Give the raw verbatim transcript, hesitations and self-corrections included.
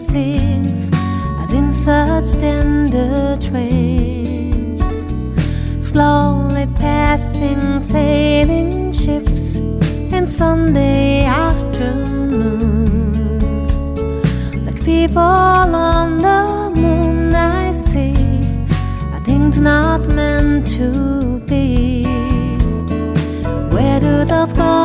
sings as in such tender trance, slowly passing sailing ships in Sunday afternoon, like people on the moon. I see things not meant to be. Where do those go?